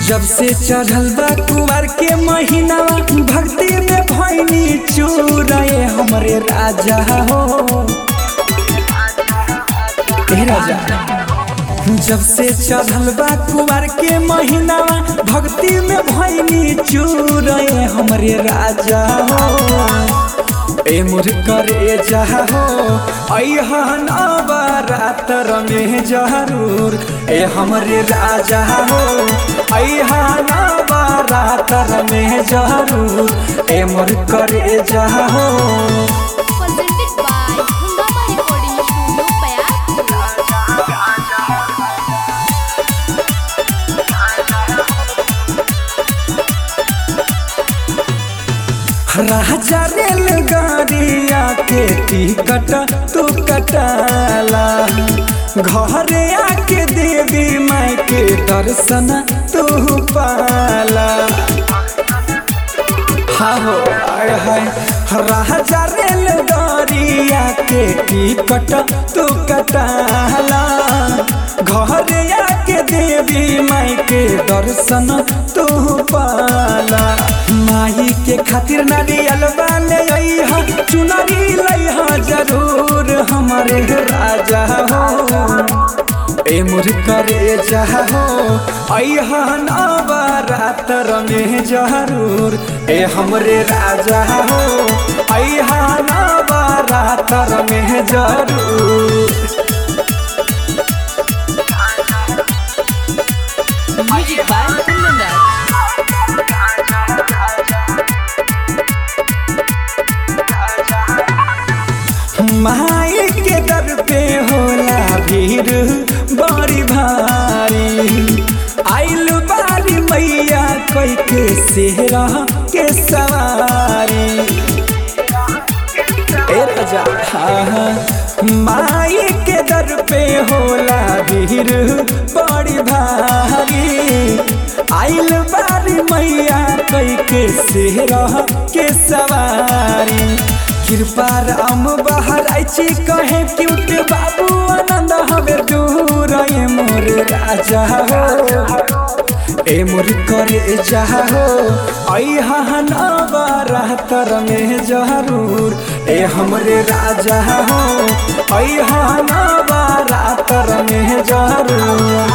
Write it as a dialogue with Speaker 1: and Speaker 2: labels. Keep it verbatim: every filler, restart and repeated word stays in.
Speaker 1: जब से चढ़ल बा कुंवर के महीना भक्ति में भैनी चूरे हमरे राजा हो ए राजा। जब से चढ़ल बा कुंवर के महीना भक्ति में भैनी चूरे हमरे राजा हो ए मोर करे जहा हो अहन बारातर में जरूर ए हमरे राजा हो अहन बारातर में जरूर ए मोर करे जहा हो।
Speaker 2: Presented by Hungama Recording Studio,
Speaker 1: राजा रेलगाड़िया के टिकट तू कटाला घरे आके देवी माई के दर्शन तू पाला। हाँ हो आय हाय राजा रेलगाड़िया के टिकट तू कटाला घरे आके देवी माई के दर्शन तू पाला। माई के खातिर नारियल वाले अइहा चुनरी लइहा जरूर हमारे राजा हो ए मोर करे जहा हो अइहन बारातर में जरूर ए हमरे राजा हो अइहन बारातर में जरूर।
Speaker 3: Music by Kundan
Speaker 1: माई के दर पे होला भीड़ बड़ी भारी आइल बारी मैया कोई के सेहरा के सवारी ए राजा। हाँ माई के दर पे होला भीड़ बड़ी भारी आइल बारी मैया कोई के सेहरा के सवारी। कृपा राम बाहर आइची कहे क्यूट बाबू आनंद हमें दूर ए मोर राजा हो ए मोर करे जहा हो अइहन बारातर में जरूर ए हमरे राजा हो अइहन बारातर में जरूर।